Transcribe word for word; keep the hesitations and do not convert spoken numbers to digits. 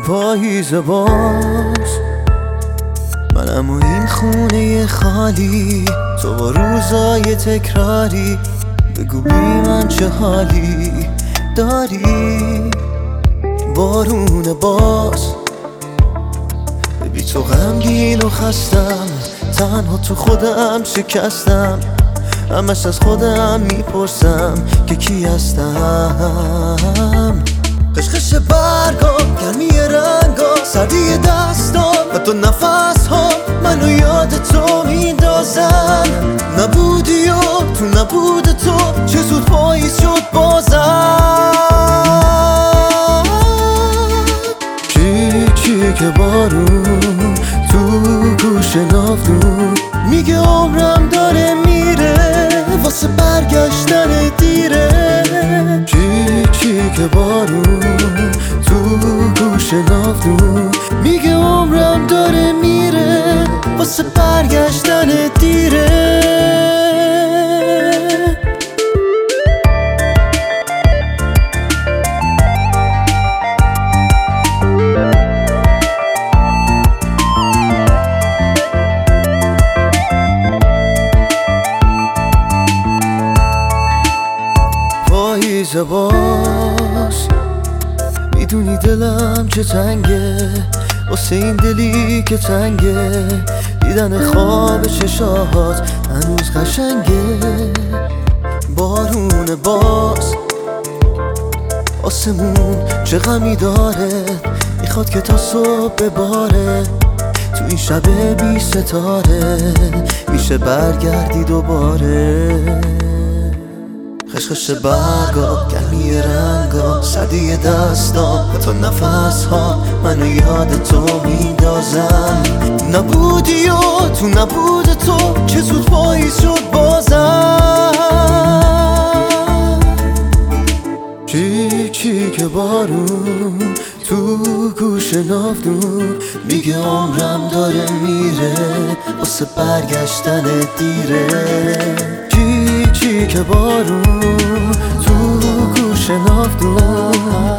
پاییز باز منم و این خونه خالی، تو با روزای تکراری. بگو بی من چه حالی داری؟ بارون باز بی تو غمگین و خستم، تنها تو خودم شکستم. همش از خودم میپرسم که کی هستم. خشخش برگا، گرمی رنگا، سردی دستام و تو نفس ها منو یاد تو میندازن. نبودی و تو نبود تو چه زود پاییز شد بازم. چی چی که بارون تو گوش نافتون میگه عمرم داره میره، واسه برگشتن دیره. چی چی که بارون تو گوش نافتون میگه عمرم داره میره، واسه برگشتن دیره. پاییز باز میدونی دلم چه تنگه، واسه این دلی که تنگه. دیدن خواب چشات هنوز قشنگه. بارون باز آسمون چه غمی داره، میخواد که تا صبح بباره. تو این شب بی ستاره میشه برگردی دوباره. خشخش برگا، گرمی رنگا، سردی دستام و تو نفس ها منو یاد تو میندازن. نبودی و تو نبود تو چه زود پاییز شد بازم. چی چی که بارون تو گوش نافتون میگه عمرم داره میره، واسه برگشتن دیره. چی چی که بارون تو گوش نافتون